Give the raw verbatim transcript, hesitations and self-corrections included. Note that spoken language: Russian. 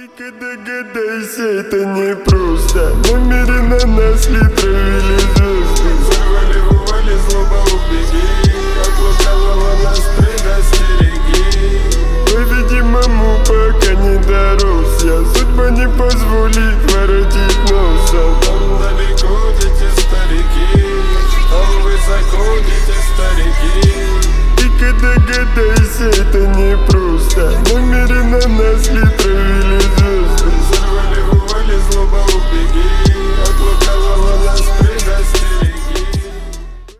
Ты догадайся, это не просто. Намеренно нас ли травили звезды. Взорвали, вывали, злоба убеги.